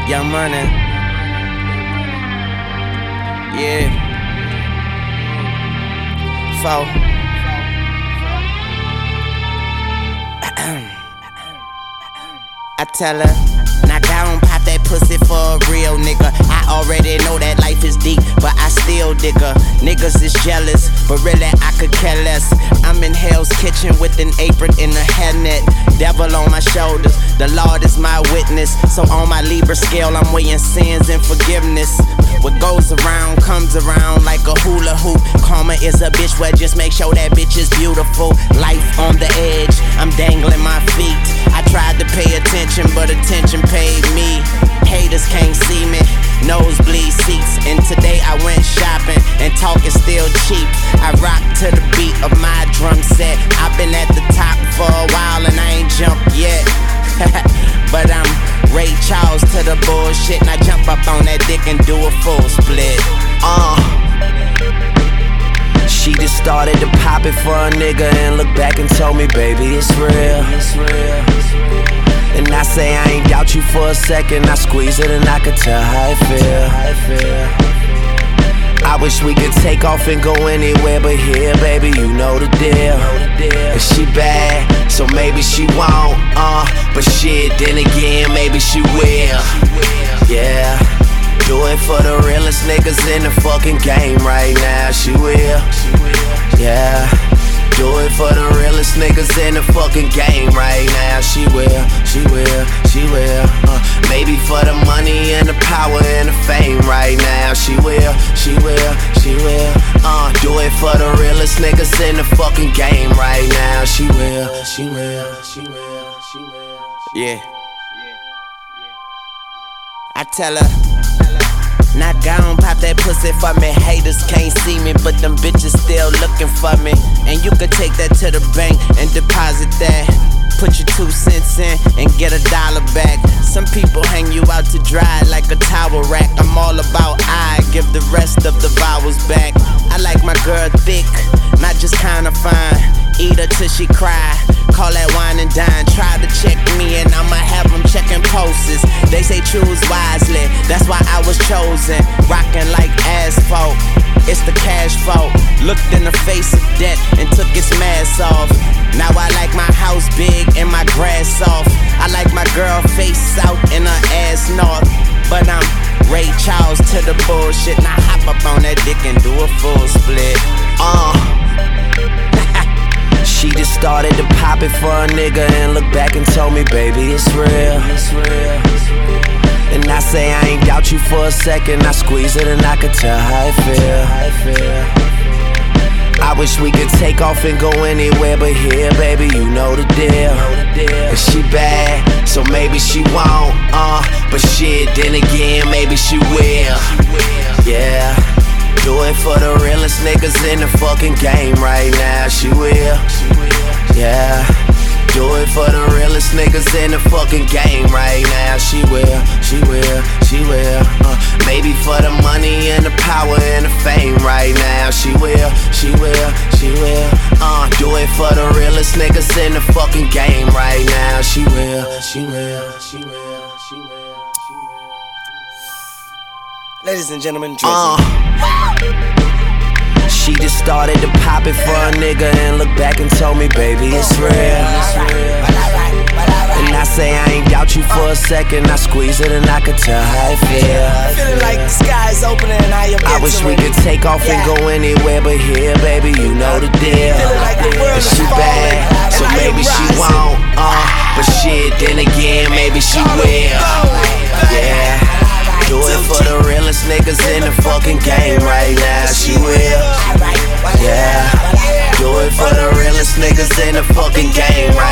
Young Money. Yeah. Four. I tell her, knock down, pop that pussy for a real nigga. I already know that life is deep, but I still dig her. Niggas is jealous, but really I could care less. I'm in Hell's Kitchen with an apron in a hairnet. Devil on my shoulders, the Lord is my witness. So on my Libra scale, I'm weighing sins and forgiveness. What goes around comes around like a hula hoop. Karma is a bitch, well just make sure that bitch is beautiful. Life on the edge, I'm dangling my feet. I tried to pay attention, but attention paid me. Haters can't see me, nosebleed seats. And today I went shopping, and talk is still cheap. I rock to the beat of my drum set. I've been at the top for a while and I ain't jumped yet. But I'm Ray Charles to the bullshit, and I jump up on that dick and do a full split. She just started to pop it for a nigga and looked back and told me, baby, it's real. And I say I ain't doubt you for a second. I squeeze it and I could tell how it feel. I wish we could take off and go anywhere but here, baby, you know the deal. And she bad, so maybe she won't, but shit, then again, maybe she will. Yeah, do it for the realest niggas in the fucking game right now, she will. Yeah, do it for the realest niggas in the fucking game right now, she will. Maybe for the money and the power and the fame right now, she will. Do it for the realest niggas in the fucking game right now, she will. Yeah. I tell her, knock down, pop that pussy for me. Haters can't see me, but them bitches still looking for me. And you could take that to the bank and deposit that. Put your 2 cents in and get $1 back. Some people hang you out to dry like a towel rack. I'm all about I give the rest of the vowels back. I like my girl thick, not just kinda fine. Eat her till she cry, call that wine and dine. Try to check me and I'ma have them checking pulses. They say choose wisely, that's why I was chosen. Rockin' like asphalt, it's the cash fault. Looked in the face of death and took its mask off. Now I like my house big and my grass soft. I like my girl face south and her ass north. But I'm Ray Charles to the bullshit, and I hop up on that dick and do a full split. She just started to pop it for a nigga and looked back and told me, baby, it's real. And I say I ain't doubt you for a second. I squeeze it and I could tell how it feel. I wish we could take off and go anywhere but here, baby, you know the deal. And she bad, so maybe she won't, but shit, then again, maybe she will. Yeah, do it for the realest niggas in the fucking game right now, she will. Yeah, do it for the realest niggas in the fucking game right now, she will. Maybe for the money and the power and the fame right now, she will. Do it for the realest niggas in the fucking game right now, she will. Ladies and gentlemen, she just started to pop it for a nigga and looked back and told me, baby, it's real. And I say I ain't doubt you for a second. I squeeze it and I could tell how it feel. Feeling like the sky's opening and I am I wish we could take off and go anywhere but here, baby, you know the deal. And she bad, so maybe she won't, but shit, then again, maybe she will. Yeah, do it for the realest niggas in the fucking game right now, she will. Yeah, do it for the realest niggas in the fucking game right now.